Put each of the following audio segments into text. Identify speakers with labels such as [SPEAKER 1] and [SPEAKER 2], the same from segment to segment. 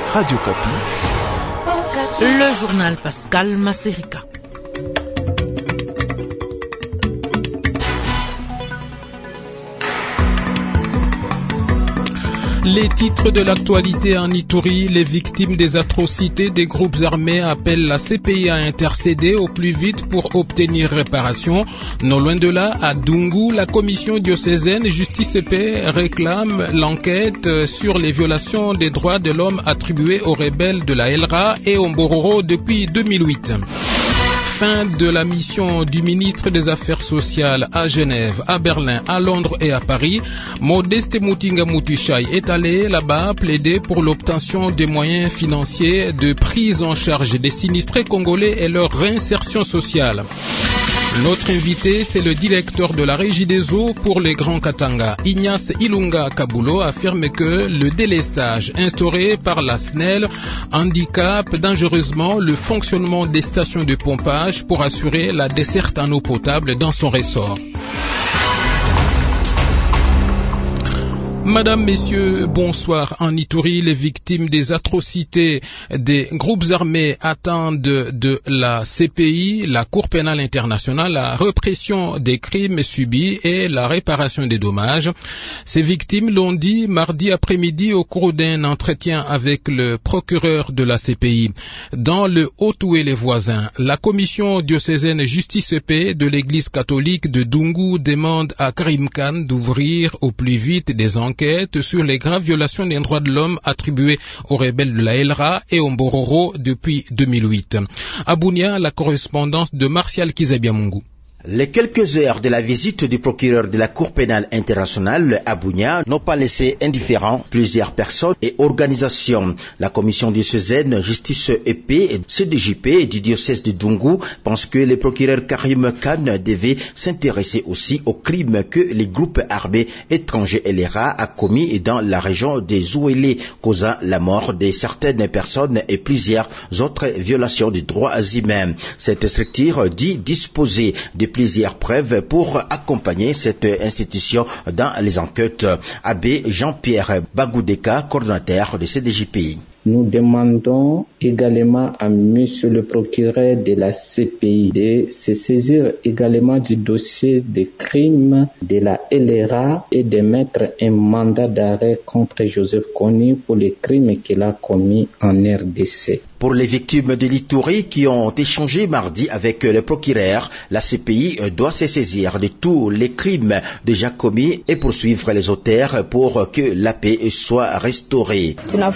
[SPEAKER 1] Radio Kapi.
[SPEAKER 2] Le journal Pascal Massérika.
[SPEAKER 3] Les titres de l'actualité en Ituri, les victimes des atrocités des groupes armés appellent la CPI à intercéder au plus vite pour obtenir réparation. Non loin de là, à Dungu, la commission diocésaine Justice et Paix réclame l'enquête sur les violations des droits de l'homme attribuées aux rebelles de la LRA et au Mbororo depuis 2008. Fin de la mission du ministre des Affaires sociales à Genève, à Berlin, à Londres et à Paris. Modeste Mutinga Mutushai est allé là-bas plaider pour l'obtention des moyens financiers de prise en charge des sinistrés congolais et leur réinsertion sociale. Notre invité, c'est le directeur de la Régie des eaux pour les Grands Katanga. Ignace Ilunga Kabulo affirme que le délestage instauré par la SNEL handicape dangereusement le fonctionnement des stations de pompage pour assurer la desserte en eau potable dans son ressort. Madame, Messieurs, bonsoir. En Ituri, les victimes des atrocités des groupes armés attendent de la CPI, la Cour pénale internationale, la répression des crimes subis et la réparation des dommages. Ces victimes l'ont dit mardi après-midi au cours d'un entretien avec le procureur de la CPI. Dans le Haut-Oué les voisins, la commission diocésaine Justice et Paix de l'Église catholique de Dungu demande à Karim Khan d'ouvrir au plus vite des enquêtes sur les graves violations des droits de l'homme attribuées aux rebelles de la LRA et au Mbororo depuis 2008. À Bunia, la correspondance de Martial Kizabiamungu.
[SPEAKER 4] Les quelques heures de la visite du procureur de la Cour pénale internationale à Bunia n'ont pas laissé indifférents plusieurs personnes et organisations. La commission diocésaine Justice et Paix, CDJP du diocèse de Dungu pense que le procureur Karim Khan devait s'intéresser aussi aux crimes que les groupes armés étrangers LRA a commis dans la région des Zouélé, causant la mort de certaines personnes et plusieurs autres violations des droits humains. Cette structure dit disposer de plusieurs preuves pour accompagner cette institution dans les enquêtes. Abbé Jean-Pierre Bagoudeka, coordonnateur de CDJPI.
[SPEAKER 5] Nous demandons également à monsieur le procureur de la CPI de se saisir également du dossier des crimes de la LRA et de mettre un mandat d'arrêt contre Joseph Kony pour les crimes qu'il a commis en RDC.
[SPEAKER 4] Pour les victimes de l'Ituri qui ont échangé mardi avec le procureur, la CPI doit se saisir de tous les crimes déjà commis et poursuivre les auteurs pour que la paix soit restaurée.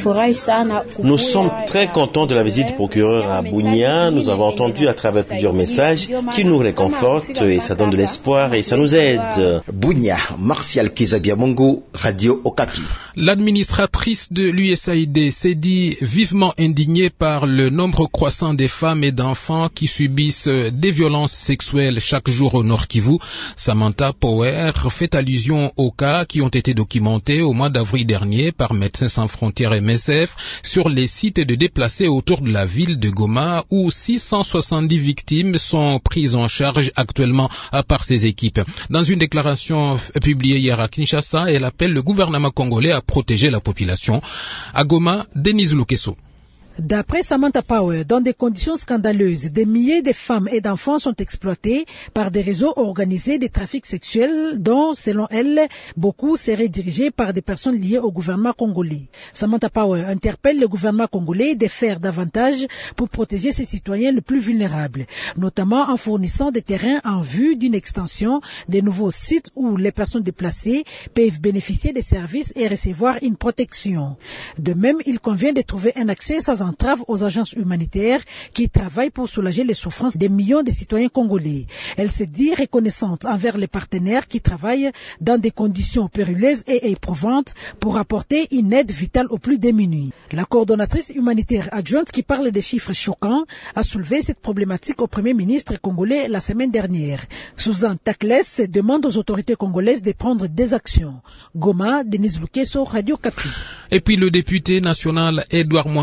[SPEAKER 6] Nous sommes très contents de la visite du procureur à Bunia. Nous avons entendu à travers plusieurs messages qui nous réconfortent et ça donne de l'espoir et ça nous aide.
[SPEAKER 4] Bunia, Martial Kizabiamungu, Radio Okapi.
[SPEAKER 3] L'administratrice de l'USAID s'est dit vivement indignée par le nombre croissant des femmes et d'enfants qui subissent des violences sexuelles chaque jour au Nord Kivu. Samantha Power fait allusion aux cas qui ont été documentés au mois d'avril dernier par Médecins sans frontières MSF sur les sites de déplacés autour de la ville de Goma où 670 victimes sont prises en charge actuellement par ces équipes. Dans une déclaration publiée hier à Kinshasa, elle appelle le gouvernement congolais à protéger la population. À Goma, Denise Lukeso.
[SPEAKER 7] D'après Samantha Power, dans des conditions scandaleuses, des milliers de femmes et d'enfants sont exploités par des réseaux organisés de trafic sexuel dont, selon elle, beaucoup seraient dirigés par des personnes liées au gouvernement congolais. Samantha Power interpelle le gouvernement congolais de faire davantage pour protéger ses citoyens les plus vulnérables, notamment en fournissant des terrains en vue d'une extension des nouveaux sites où les personnes déplacées peuvent bénéficier des services et recevoir une protection. De même, il convient de trouver un accès sans entrave aux agences humanitaires qui travaillent pour soulager les souffrances des millions de citoyens congolais. Elle se dit reconnaissante envers les partenaires qui travaillent dans des conditions périlleuses et éprouvantes pour apporter une aide vitale aux plus démunis. La coordonnatrice humanitaire adjointe qui parle des chiffres choquants a soulevé cette problématique au Premier ministre congolais la semaine dernière. Suzanne Takles demande aux autorités congolaises de prendre des actions. Goma, Denise Lukeso, Radio Kapi.
[SPEAKER 3] Et puis le député national Edouard Mwanga Chouchou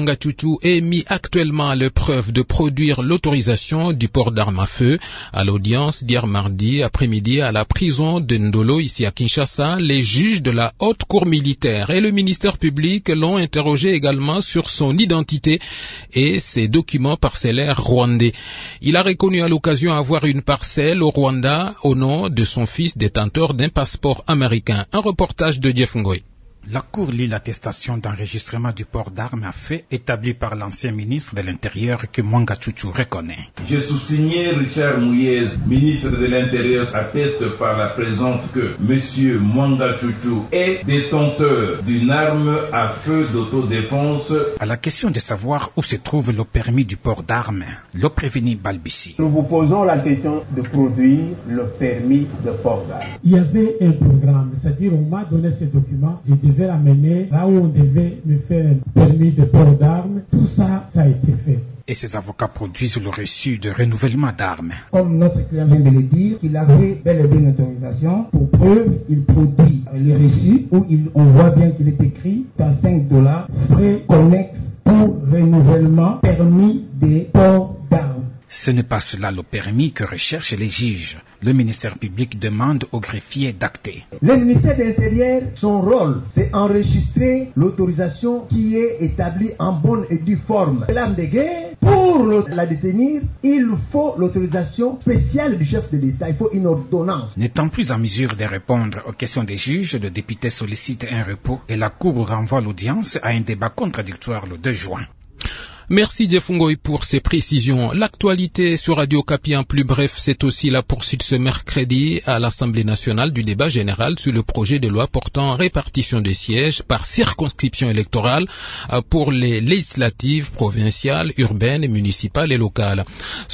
[SPEAKER 3] Tchoutchou est mis actuellement à l'épreuve de produire l'autorisation du port d'armes à feu. À l'audience d'hier mardi après-midi à la prison de Ndolo, ici à Kinshasa, les juges de la haute cour militaire et le ministère public l'ont interrogé également sur son identité et ses documents parcellaires rwandais. Il a reconnu à l'occasion avoir une parcelle au Rwanda au nom de son fils détenteur d'un passeport américain. Un reportage de Jeff Ngoy.
[SPEAKER 1] La Cour lit l'attestation d'enregistrement du port d'armes à feu établie par l'ancien ministre de l'Intérieur que Mwanga Tchoutchou reconnaît.
[SPEAKER 8] Je sous-signais Richard Mouyez, ministre de l'Intérieur, atteste par la présente que M. Mwanga Tchoutchou est détenteur d'une arme à feu d'autodéfense.
[SPEAKER 1] À la question de savoir où se trouve le permis du port d'armes, le prévenu balbutie.
[SPEAKER 9] Nous vous posons la question de produire le permis de port d'armes.
[SPEAKER 10] Il y avait un programme, c'est-à-dire on m'a donné ce document, je devais l'amener là où on devait me faire un permis de port d'armes. Tout ça, ça a été fait.
[SPEAKER 1] Et ses avocats produisent le reçu de renouvellement d'armes.
[SPEAKER 10] Comme notre client vient de le dire, il avait bel et bien une autorisation. Pour preuve, il produit les reçus où on voit bien qu'il est écrit $5, frais connexes pour renouvellement permis de port d'armes.
[SPEAKER 1] Ce n'est pas cela le permis que recherchent les juges. Le ministère public demande au greffier d'acter.
[SPEAKER 9] Le ministère de l'Intérieur, son rôle, c'est enregistrer l'autorisation qui est établie en bonne et due forme. L'arme de guerre, pour la détenir, il faut l'autorisation spéciale du chef de l'État. Il faut une ordonnance.
[SPEAKER 1] N'étant plus en mesure de répondre aux questions des juges, le député sollicite un repos et la Cour renvoie l'audience à un débat contradictoire le 2 juin.
[SPEAKER 3] Merci Jeff Ngoy pour ces précisions. L'actualité sur Radio Okapi en plus bref, c'est aussi la poursuite ce mercredi à l'Assemblée nationale du débat général sur le projet de loi portant répartition des sièges par circonscription électorale pour les législatives provinciales, urbaines, municipales et locales.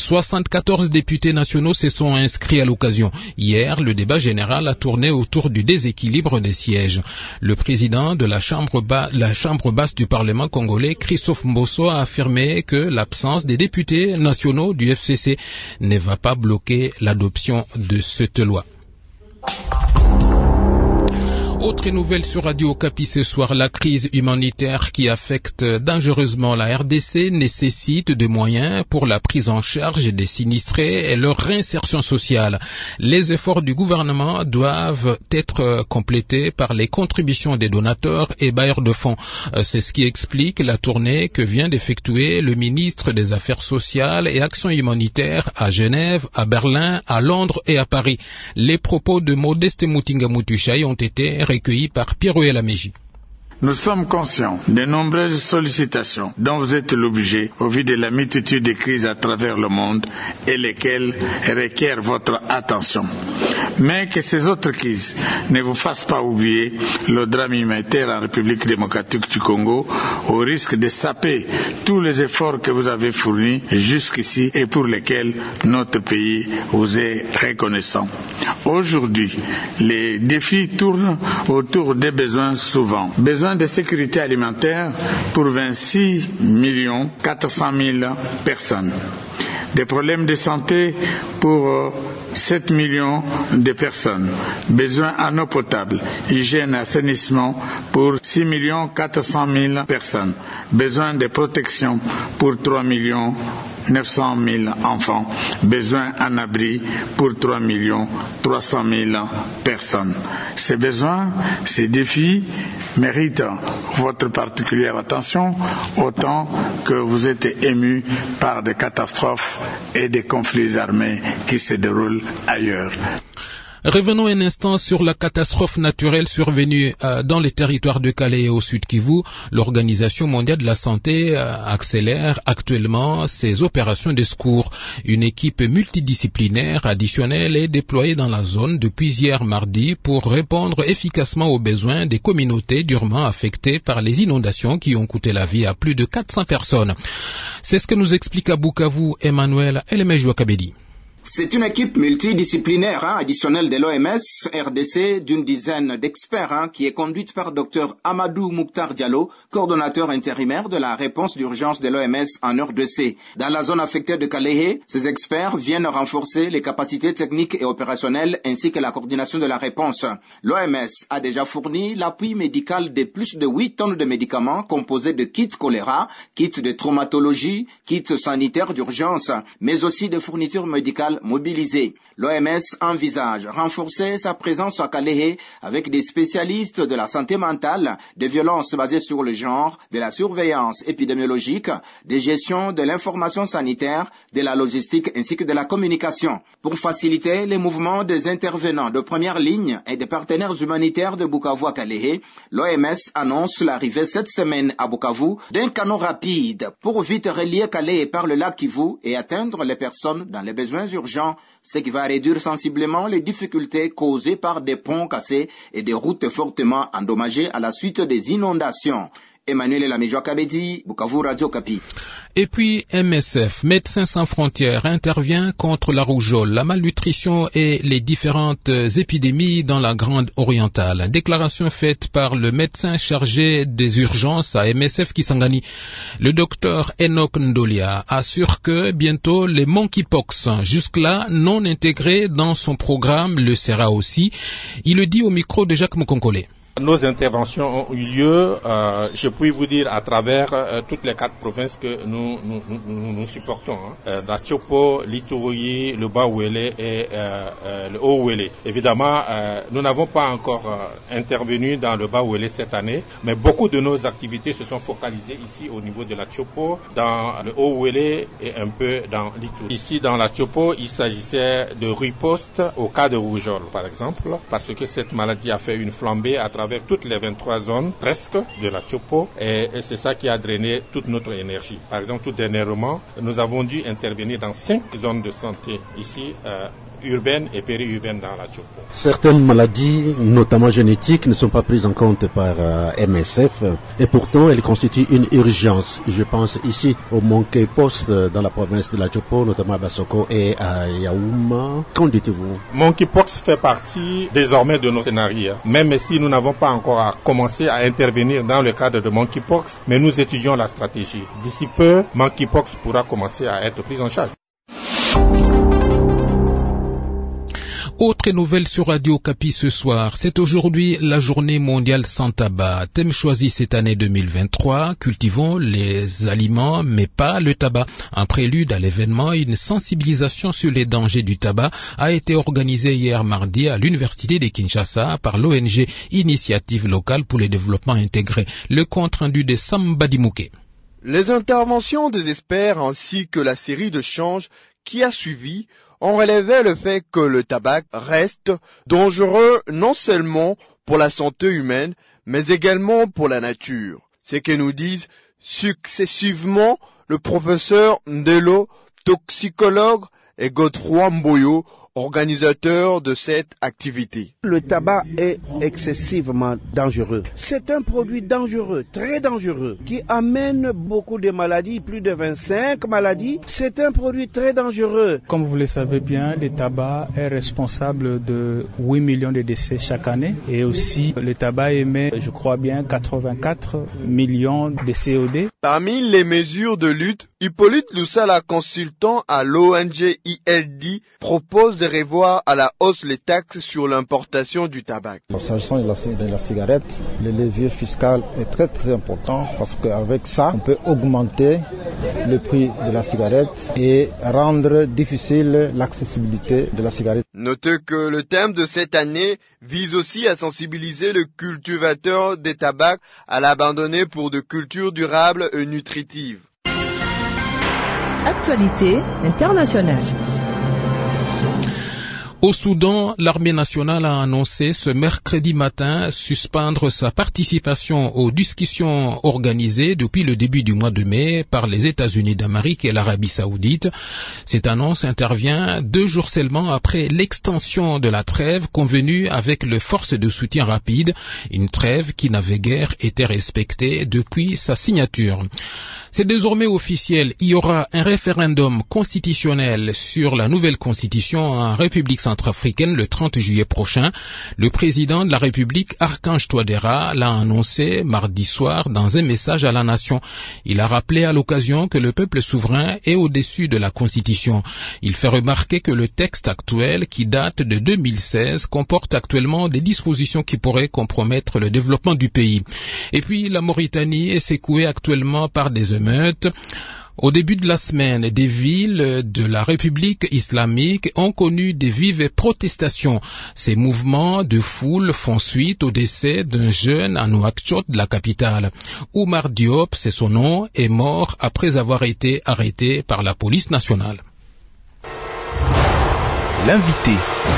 [SPEAKER 3] 74 députés nationaux se sont inscrits à l'occasion. Hier, le débat général a tourné autour du déséquilibre des sièges. Le président de la chambre basse du Parlement congolais, Christophe Mbosso, a affirmé que l'absence des députés nationaux du FCC ne va pas bloquer l'adoption de cette loi. Autre nouvelle sur Radio Okapi ce soir, la crise humanitaire qui affecte dangereusement la RDC nécessite des moyens pour la prise en charge des sinistrés et leur réinsertion sociale. Les efforts du gouvernement doivent être complétés par les contributions des donateurs et bailleurs de fonds. C'est ce qui explique la tournée que vient d'effectuer le ministre des Affaires sociales et Actions humanitaires à Genève, à Berlin, à Londres et à Paris. Les propos de Modeste Mutinga Mutushai ont été recueilli par Pierre-Oël Améji.
[SPEAKER 11] Nous sommes conscients des nombreuses sollicitations dont vous êtes l'objet au vu de la multitude de crises à travers le monde et lesquelles requièrent votre attention. Mais que ces autres crises ne vous fassent pas oublier le drame humanitaire en République démocratique du Congo au risque de saper tous les efforts que vous avez fournis jusqu'ici et pour lesquels notre pays vous est reconnaissant. Aujourd'hui, les défis tournent autour des besoins souvent. Besoin de sécurité alimentaire pour 26 400 000 personnes. Des problèmes de santé pour 7 millions de personnes. Besoin en eau potable, hygiène et assainissement pour 6 400 000 personnes. Besoin de protection pour 3 900 000 enfants. Besoin en abri pour 3 300 000 personnes. Ces besoins, ces défis méritent votre particulière attention autant que vous êtes émus par des catastrophes et des conflits armés qui se déroulent ailleurs.
[SPEAKER 3] Revenons un instant sur la catastrophe naturelle survenue dans les territoires de Calais et au Sud Kivu. L'Organisation mondiale de la santé accélère actuellement ses opérations de secours. Une équipe multidisciplinaire additionnelle est déployée dans la zone depuis hier mardi pour répondre efficacement aux besoins des communautés durement affectées par les inondations qui ont coûté la vie à plus de 400 personnes. C'est ce que nous explique à Bukavu Emmanuel Elemejouakabedi.
[SPEAKER 12] C'est une équipe multidisciplinaire additionnelle de l'OMS RDC d'une dizaine d'experts qui est conduite par Dr Amadou Mouktar Diallo, coordonnateur intérimaire de la réponse d'urgence de l'OMS en RDC. Dans la zone affectée de Kalehe, ces experts viennent renforcer les capacités techniques et opérationnelles ainsi que la coordination de la réponse. L'OMS a déjà fourni l'appui médical de plus de 8 tonnes de médicaments composés de kits choléra, kits de traumatologie, kits sanitaires d'urgence, mais aussi de fournitures médicales mobilisés. L'OMS envisage renforcer sa présence à Kalehe avec des spécialistes de la santé mentale, des violences basées sur le genre, de la surveillance épidémiologique, de gestion de l'information sanitaire, de la logistique ainsi que de la communication. Pour faciliter les mouvements des intervenants de première ligne et des partenaires humanitaires de Bukavu à Kalehe, l'OMS annonce l'arrivée cette semaine à Bukavu d'un canot rapide pour vite relier Kalehe par le lac Kivu et atteindre les personnes dans les besoins urgents, ce qui va réduire sensiblement les difficultés causées par des ponts cassés et des routes fortement endommagées à la suite des inondations. Emmanuel Lamijo Kabedi, Bukavu, Radio Kapi.
[SPEAKER 3] Et puis MSF, Médecins sans frontières, intervient contre la rougeole, la malnutrition et les différentes épidémies dans la Grande Orientale. Déclaration faite par le médecin chargé des urgences à MSF Kisangani. Le docteur Enoch Ndolia assure que bientôt les monkeypox, jusque-là non intégrés dans son programme, le sera aussi. Il le dit au micro de Jacques Mukonkole.
[SPEAKER 13] Nos interventions ont eu lieu, je puis vous dire, à travers toutes les 4 provinces que nous supportons. La Tchopo, l'Ituri, le Bas-Ouélé et le Haut-Ouélé. Évidemment, nous n'avons pas encore intervenu dans le Bas-Ouélé cette année, mais beaucoup de nos activités se sont focalisées ici au niveau de la Tchopo, dans le Haut-Ouélé et un peu dans l'Ituri. Ici, dans la Tchopo, il s'agissait de riposte au cas de rougeole, par exemple, parce que cette maladie a fait une flambée à travers toutes les 23 zones presque de la Tchopo et c'est ça qui a drainé toute notre énergie. Par exemple, tout dernièrement, nous avons dû intervenir dans 5 zones de santé ici, urbaines et périurbaines dans la Tchopo.
[SPEAKER 14] Certaines maladies, notamment génétiques, ne sont pas prises en compte par MSF et pourtant elles constituent une urgence. Je pense ici au monkeypox dans la province de la Tchopo, notamment à Bassoko et à Yaouma. Qu'en dites-vous?
[SPEAKER 13] Monkeypox fait partie désormais de nos scénarios, même si nous n'avons pas encore commencé à intervenir dans le cadre de monkeypox, mais nous étudions la stratégie. D'ici peu, monkeypox pourra commencer à être pris en charge.
[SPEAKER 3] Autre nouvelle sur Radio Kapi ce soir, c'est aujourd'hui la journée mondiale sans tabac. Thème choisi cette année 2023, cultivons les aliments mais pas le tabac. En prélude à l'événement, une sensibilisation sur les dangers du tabac a été organisée hier mardi à l'Université de Kinshasa par l'ONG Initiative locale pour le développement intégré. Le compte rendu de Samba Dimouké.
[SPEAKER 15] Les interventions des experts ainsi que la série de changes qui a suivi ont relevé le fait que le tabac reste dangereux non seulement pour la santé humaine, mais également pour la nature. C'est ce que nous disent successivement le professeur Ndelo, toxicologue, et Godefroy Mboyo, organisateur de cette activité.
[SPEAKER 16] Le tabac est excessivement dangereux. C'est un produit dangereux, très dangereux, qui amène beaucoup de maladies, plus de 25 maladies. C'est un produit très dangereux.
[SPEAKER 17] Comme vous le savez bien, le tabac est responsable de 8 millions de décès chaque année. Et aussi, le tabac émet, je crois bien, 84 millions de CO2.
[SPEAKER 15] Parmi les mesures de lutte, Hippolyte Loussala, consultant à l'ONG ILD, propose de revoir à la hausse les taxes sur l'importation du tabac.
[SPEAKER 18] S'agissant de la cigarette, le levier fiscal est très très important parce qu'avec ça, on peut augmenter le prix de la cigarette et rendre difficile l'accessibilité de la cigarette.
[SPEAKER 15] Notez que le thème de cette année vise aussi à sensibiliser le cultivateur des tabacs à l'abandonner pour de cultures durables et nutritives.
[SPEAKER 2] Actualité internationale.
[SPEAKER 3] Au Soudan, l'armée nationale a annoncé ce mercredi matin suspendre sa participation aux discussions organisées depuis le début du mois de mai par les États-Unis d'Amérique et l'Arabie Saoudite. Cette annonce intervient 2 jours seulement après l'extension de la trêve convenue avec les forces de soutien rapide, une trêve qui n'avait guère été respectée depuis sa signature. C'est désormais officiel, il y aura un référendum constitutionnel sur la nouvelle constitution en République centrafricaine le 30 juillet prochain. Le président de la République, Archange Touadéra, l'a annoncé mardi soir dans un message à la nation. Il a rappelé à l'occasion que le peuple souverain est au-dessus de la constitution. Il fait remarquer que le texte actuel, qui date de 2016, comporte actuellement des dispositions qui pourraient compromettre le développement du pays. Et puis la Mauritanie est secouée actuellement par des émeutes. Au début de la semaine, des villes de la République islamique ont connu des vives protestations. Ces mouvements de foule font suite au décès d'un jeune à Nouakchott, de la capitale. Oumar Diop, c'est son nom, est mort après avoir été arrêté par la police nationale.
[SPEAKER 19] L'invité.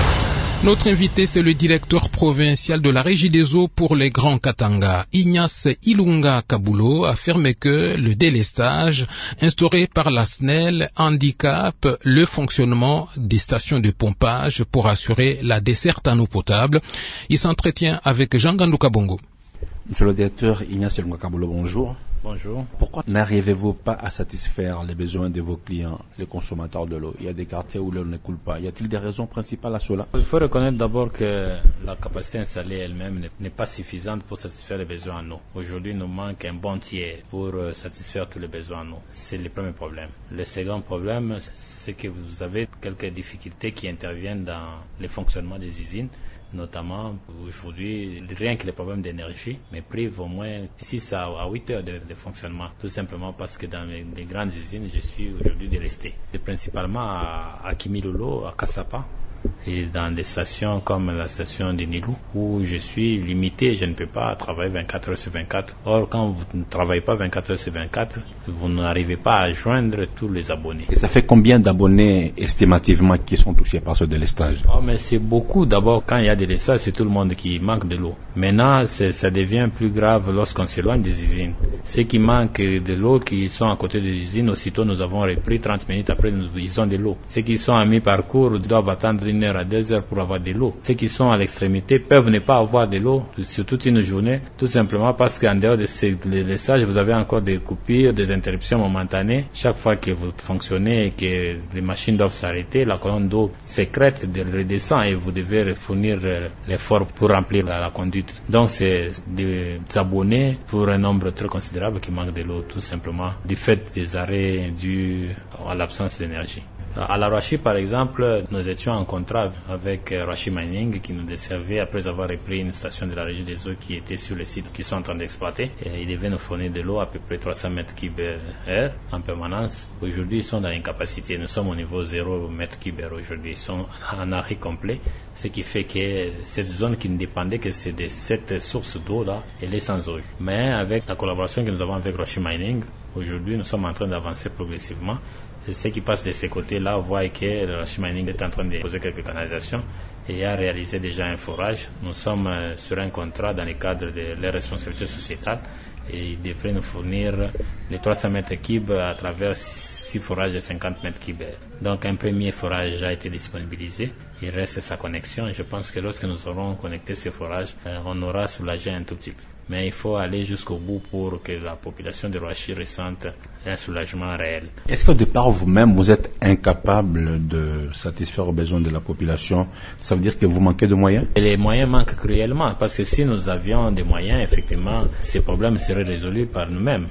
[SPEAKER 3] Notre invité, c'est le directeur provincial de la Régie des eaux pour les Grands Katanga. Ignace Ilunga Kabulo affirme que le délestage instauré par la SNEL handicape le fonctionnement des stations de pompage pour assurer la desserte en eau potable. Il s'entretient avec Jean Gandou Kabongo.
[SPEAKER 19] Monsieur le directeur Ignace Ilunga Kabulo, bonjour.
[SPEAKER 20] Bonjour.
[SPEAKER 19] Pourquoi n'arrivez-vous pas à satisfaire les besoins de vos clients, les consommateurs de l'eau? Il y a des quartiers où l'eau ne coule pas. Y a-t-il des raisons principales à cela?
[SPEAKER 20] Il faut reconnaître d'abord que la capacité installée elle-même n'est pas suffisante pour satisfaire les besoins en eau. Aujourd'hui, il nous manque un bon tiers pour satisfaire tous les besoins en eau. C'est le premier problème. Le second problème, c'est que vous avez quelques difficultés qui interviennent dans le fonctionnement des usines. Notamment, aujourd'hui, rien que les problèmes d'énergie me privent au moins 6 à 8 heures de fonctionnement. Tout simplement parce que dans les grandes usines, je suis aujourd'hui délesté. Et principalement à Kimilolo, à Kassapa, et dans des stations comme la station de Nilou, où je suis limité, je ne peux pas travailler 24 heures sur 24. Or, quand vous ne travaillez pas 24 heures sur 24, vous n'arrivez pas à joindre tous les abonnés.
[SPEAKER 19] Et ça fait combien d'abonnés estimativement qui sont touchés par ce délestage?
[SPEAKER 20] Mais c'est beaucoup. D'abord, quand il y a des délestages, c'est tout le monde qui manque de l'eau. Maintenant, ça devient plus grave lorsqu'on s'éloigne des usines. Ceux qui manquent de l'eau, qui sont à côté des usines, aussitôt nous avons repris 30 minutes après, ils ont de l'eau. Ceux qui sont à mi-parcours doivent attendre 1 heure à 2 heures pour avoir de l'eau. Ceux qui sont à l'extrémité peuvent ne pas avoir de l'eau sur toute une journée, tout simplement parce qu'en dehors de ces délestages, vous avez encore des coupures, des interruptions momentanées. Chaque fois que vous fonctionnez et que les machines doivent s'arrêter, la colonne d'eau sécrète redescend et vous devez fournir l'effort pour remplir la conduite. Donc c'est des abonnés pour un nombre très considérable qui manquent de l'eau, tout simplement du fait des arrêts dus à l'absence d'énergie. À la Roachi, par exemple, nous étions en contrat avec Roachi Mining qui nous desservait après avoir repris une station de la Régie des eaux qui était sur le site qu'ils sont en train d'exploiter. Et ils devaient nous fournir de l'eau à peu près 300 mètres cubes heure en permanence. Aujourd'hui, ils sont dans l'incapacité. Nous sommes au niveau 0 mètres cubes heure aujourd'hui. Ils sont en arrêt complet, ce qui fait que cette zone qui ne dépendait que de cette source d'eau-là, elle est sans eau. Mais avec la collaboration que nous avons avec Roachi Mining, aujourd'hui, nous sommes en train d'avancer progressivement. Ceux qui passent de ces côtés-là voient que Roachi Mining est en train de poser quelques canalisations et a réalisé déjà un forage. Nous sommes sur un contrat dans le cadre de leurs responsabilités sociétales et ils devraient nous fournir les 300 mètres cubes à travers 6 forages de 50 mètres cubes. Donc un premier forage a été disponibilisé. Il reste sa connexion et je pense que lorsque nous aurons connecté ce forage, on aura soulagé un tout petit peu. Mais il faut aller jusqu'au bout pour que la population de Roachi ressente un soulagement réel.
[SPEAKER 19] Est-ce que de par vous-même, vous êtes incapable de satisfaire aux besoins de la population? Ça veut dire que vous manquez de moyens?
[SPEAKER 20] Et les moyens manquent cruellement parce que si nous avions des moyens, effectivement, ces problèmes seraient résolus par nous-mêmes.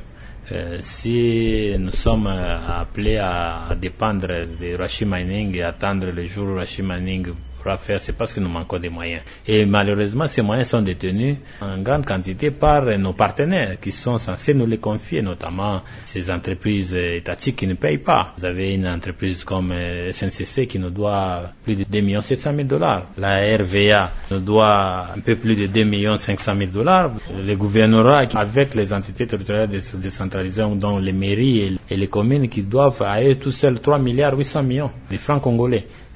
[SPEAKER 20] Si nous sommes appelés à dépendre de Roachi Mining et attendre le jour où Roachi Mining pourra faire, c'est parce que nous manquons des moyens. Et malheureusement, ces moyens sont détenus en grande quantité par nos partenaires qui sont censés nous les confier, notamment ces entreprises étatiques qui ne payent pas. Vous avez une entreprise comme SNCC qui nous doit plus de 2 700 000 $. La RVA nous doit un peu plus de 2 500 000 $. Le gouvernorat avec les entités territoriales décentralisées, dont les mairies et les communes qui doivent à eux tout seuls 3 800 000 000 de francs congolais.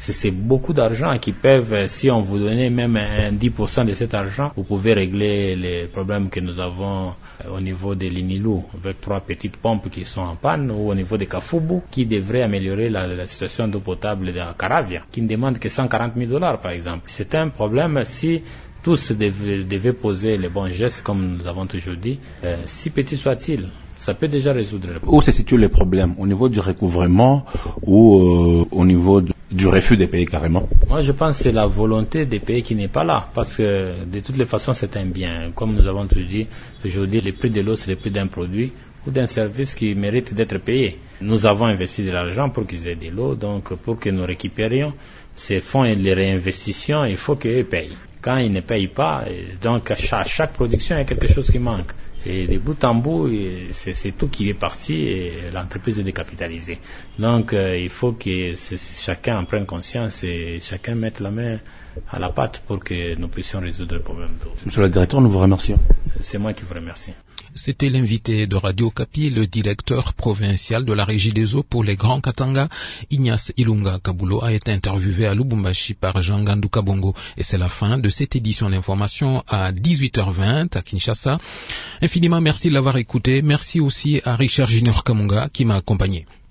[SPEAKER 20] C'est beaucoup d'argent qui peuvent, si on vous donnait même 10% de cet argent, vous pouvez régler les problèmes que nous avons au niveau de l'Inilou, avec 3 petites pompes qui sont en panne, ou au niveau de Kafubu, qui devrait améliorer la situation d'eau potable de Caravia, qui ne demande que $140,000 par exemple. C'est un problème si tous devaient poser les bons gestes, comme nous avons toujours dit, si petit soit-il. Ça peut déjà résoudre le problème.
[SPEAKER 19] Où se situent les problèmes? Au niveau du recouvrement ou au niveau du refus des pays carrément?
[SPEAKER 20] Moi, je pense que c'est la volonté des pays qui n'est pas là. Parce que, de toutes les façons, c'est un bien. Comme nous avons toujours dit, aujourd'hui, le prix de l'eau, c'est le prix d'un produit ou d'un service qui mérite d'être payé. Nous avons investi de l'argent pour qu'ils aient de l'eau. Donc, pour que nous récupérions ces fonds et les réinvestissions, il faut qu'eux payent. Quand ils ne payent pas, donc à chaque production, il y a quelque chose qui manque. Et de bout en bout, c'est tout qui est parti et l'entreprise est décapitalisée. Donc, il faut que chacun en prenne conscience et chacun mette la main à la pâte pour que nous puissions résoudre le problème d'eau.
[SPEAKER 19] Monsieur le directeur, nous vous remercions.
[SPEAKER 20] C'est moi qui vous remercie.
[SPEAKER 3] C'était l'invité de Radio Kapi, le directeur provincial de la Régie des eaux pour les Grands Katanga. Ignace Ilunga Kabulo a été interviewé à Lubumbashi par Jean Gandou Kabongo. Et c'est la fin de cette édition d'information à 18h20 à Kinshasa. Infiniment merci de l'avoir écouté. Merci aussi à Richard Junior Kamunga qui m'a accompagné.